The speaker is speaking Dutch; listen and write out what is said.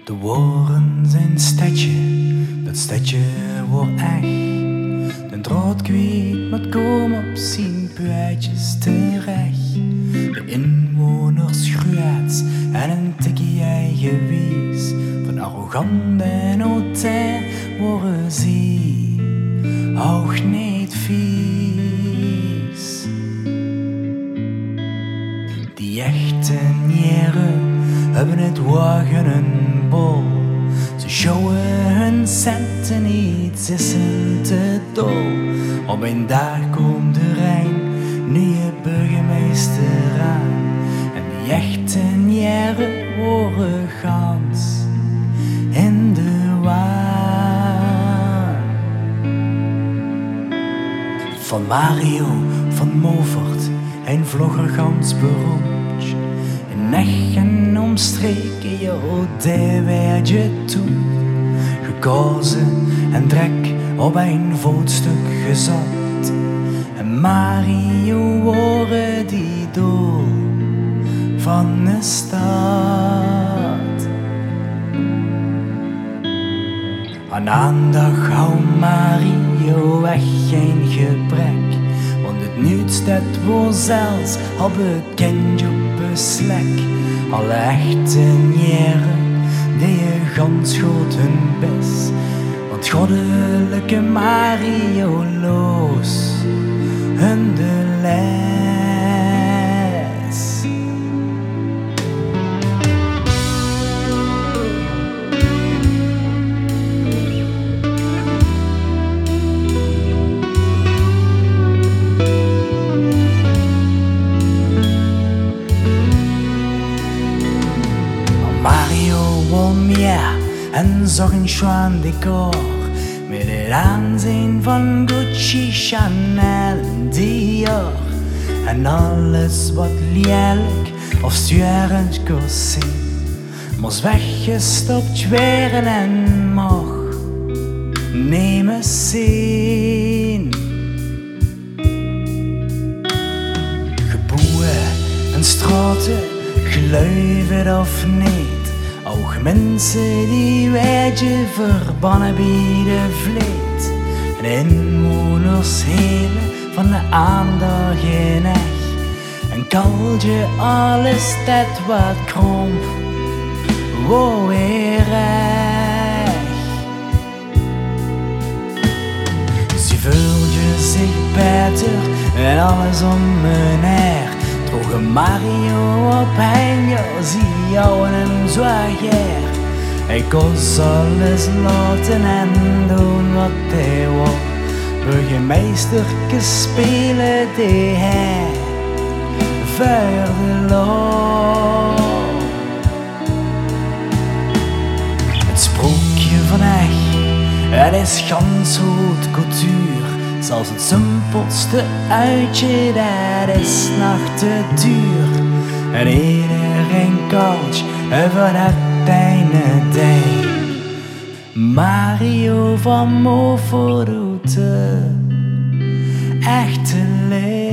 De woorden zijn stadje, dat stadje wordt echt. De draad kwijt moet komen op zijn puitjes terecht. De inwoners gruwets en een tikkie eigen wies. Van arrogant en hautain worden ze ook niet vies. Die echte nieren hebben het wagen een bol. Ze sjouwen hun centen niet, ze zijn te dol. Op een dag komt de Rijn, nieuwe burgemeester aan. En die echte nieren worden gans in de waan. Van Mario van Movert, een vlogger gans beroemd. In echt en omstreken, joh, daar werd je toen gekozen en drek op een voetstuk gezet. En Mario worden die doel van de stad. Aan aandag hou Mario echt geen gebrek, want het nieuws dat wordt zelfs al bekend op een slek. Alle echte nieren die gans goed hun best, want goddelijke Mario los hun de les. En zag een schwaan decor met het aanzien van Gucci, Chanel en Dior. En alles wat lelijk of stuurend kon zien, moest weggestopt werden en mocht nemen zien. Geboeien en straten, geluiden of niet, ook mensen die werden verbannen bij de vleet. En inwoners helen van de aandacht in echt. En kalde alles dat wat kromp, wow weer recht. Ze voelde zich beter en alles om me neer. Droegen Mario op en zie jou en hem zwaar. Hij kost alles laten en doen wat hij wil. Burgemeesterke spelen die hij verder loopt. Het sprookje van echt, het is gans goed cultuur. Zelfs het simpelste uitje, dat is nacht te duur. En iedereen koud over dat ene ding. Mario van Movert doet de echte leer.